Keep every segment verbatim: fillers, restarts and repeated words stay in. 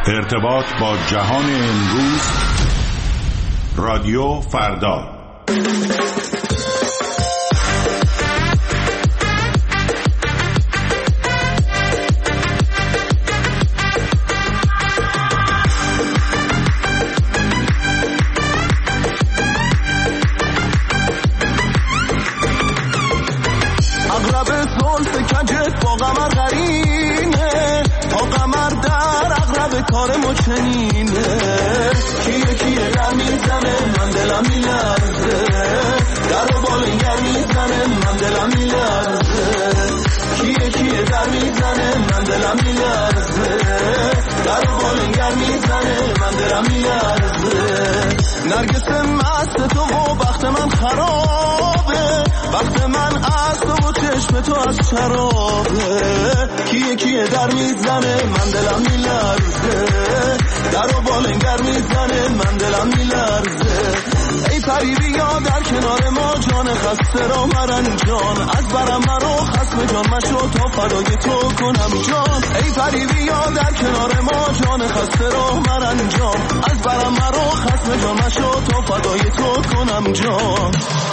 ارتباط با جهان امروز، رادیو فردا. اغرب زلف کجت با قمر قرینه، تا قمر در اغرب کار ما چنینه. کیه کیه در میزنه من دلم میلرزه، در و بالنگر میزنه من دلم میلرزه. کیه کیه در میزنه من دلم میلرزه، در و بالنگر میزنه من دلم میلرزه. نرگس مست تو و بخت من خرابه، وقت من از تو و چشم تو از شرابه. کیه کیه در میزنه من دلم میلرزه، در و بالنگر میزنه من دلم میلرزه. ای پری بیا در کنار ما جان خسته را مرنجان، از برم مرو خسم جان مشو تا فدای تو کنم جان. ای پری بیا در کنار ما جان خسته را مرنجان، از برم مرو خسم جان مشو تا فدای تو کنم جان.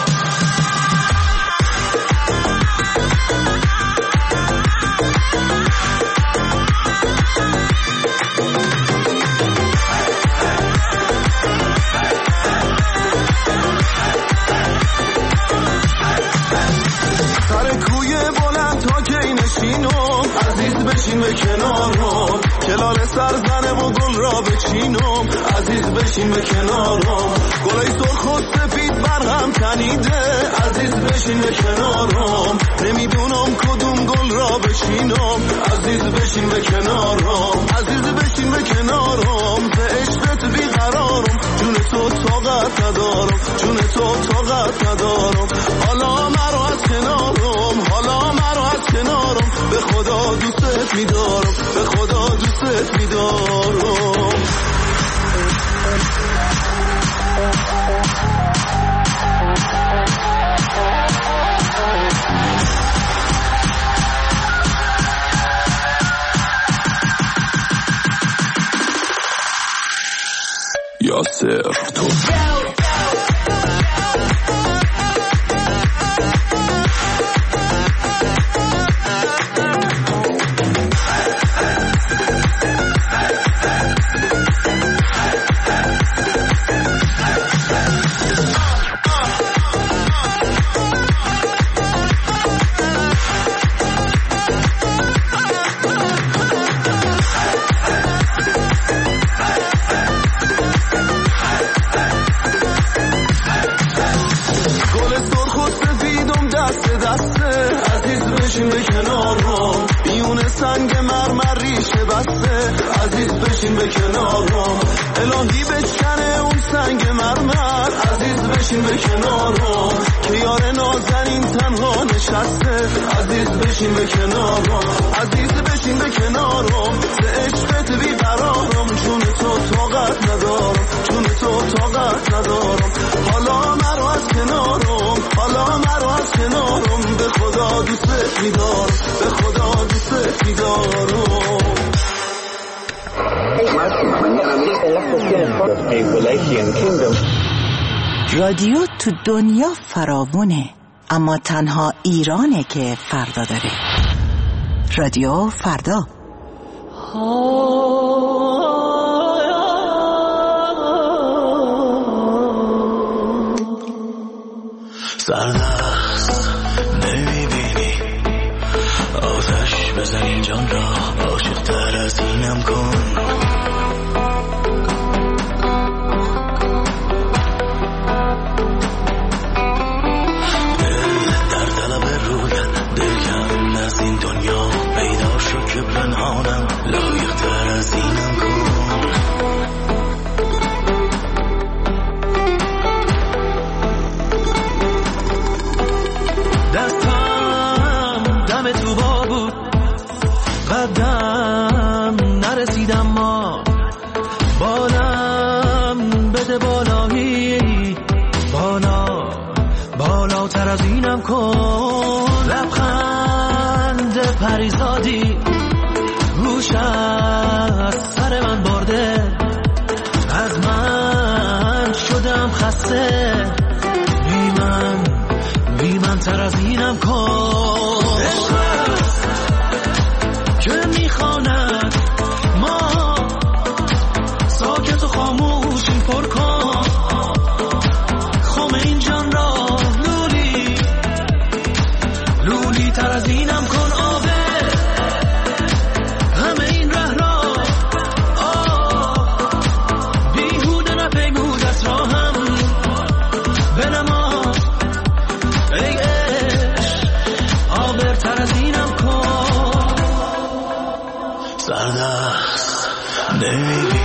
عزیز بشین به کنارم، کلال سرزنه و گل را بچینم. عزیز بشین به کنارم، گلای سرخ و سفید برهم تنیده. عزیز بشین به کنارم، نمیدونم کدوم گل را بچینم. عزیز بشین به کنارم، عزیز بشین به کنارم. به عشقت بیقرارم، جون تو طاقت ندارم، جون تو طاقت ندارم. حالا مرو از کنارم، حالا مرو از کنارم. به خدا دوستت میدارم، به خدا دوستت میدارم. یاسر تو به کنارم. الهی بشکنه اون سنگ مرمر. عزیز بشین به کنارم، که یار نازنین تنها نشسته. عزیز بشین به کنارم، عزیز بشین به کنارم. به عشقت بیقرارم، جون تو طاقت ندارم، جون تو طاقت ندارم. حالا مرو از کنارم، حالا مرو از کنارم. به خدا دوستت میدارم، به خدا دوستت میدارم. رادیو تو دنیا فراوونه، اما تنها ایرانه که فردا داره. رادیو فردا. سردست نمیبینی آتش بزنی جان را، عاشق تر از اینم کن. پنهانم لایق تر از اینم کن. دستم دم تو با بود، قدم نرسیدم ما. بالم بده بالایی، بالا بالاتر از اینم کن. لبخند پریزادی روش از سر من برد نمیبینی.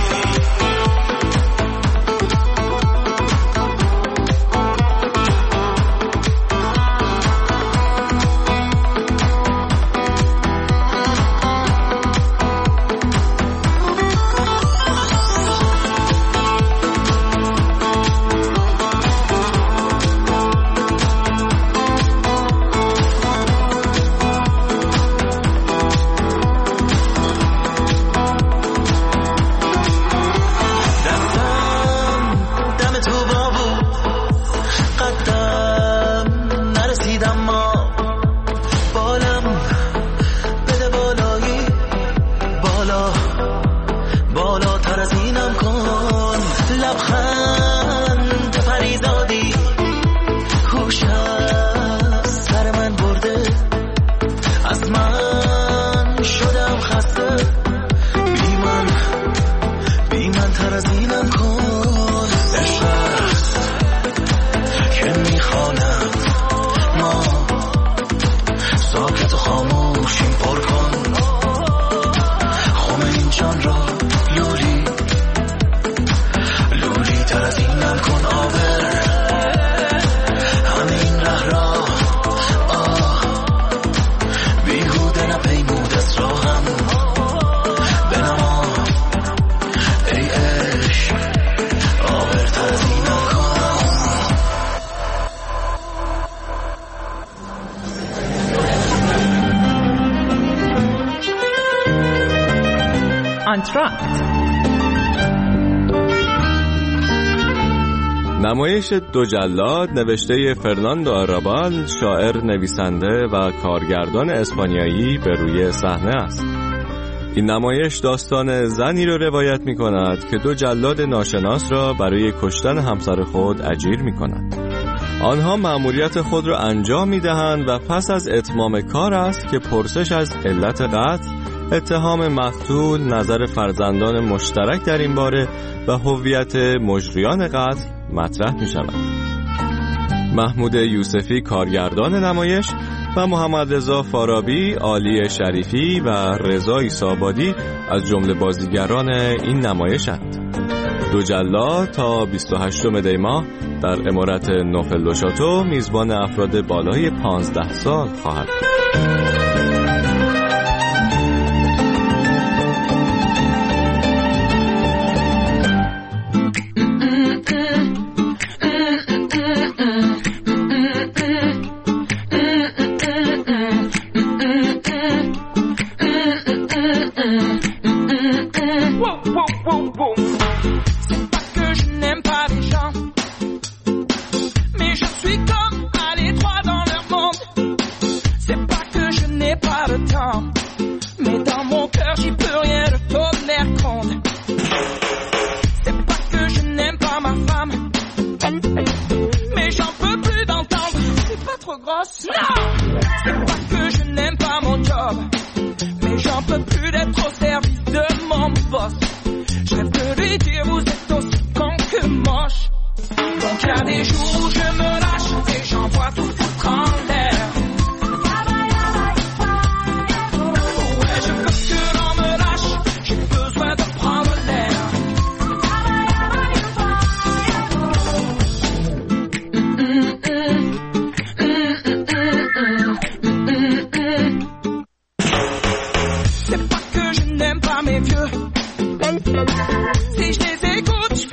نمایش دو جلاد نوشته فرناندو آرابال، شاعر، نویسنده و کارگردان اسپانیایی، به روی صحنه است. این نمایش داستان زنی را روایت می کند که دو جلاد ناشناس را برای کشتن همسر خود اجیر می کند. آنها مأموریت خود را انجام می دهند و پس از اتمام کار است که پرسش از علت قتل، اتهام مقتول، نظر فرزندان مشترک در این باره و هویت مجریان قتل مطرح می شود. محمود یوسفی کارگردان نمایش و محمد رضا فارابی، علی شریفی و رضا عیسی‌آبادی از جمله بازیگران این نمایشند. دو جلاد تا بیست و هشتم دی ماه در عمارت نوفل دو شاتو میزبان افراد بالای پانزده سال خواهد بود. Si je les écoute, je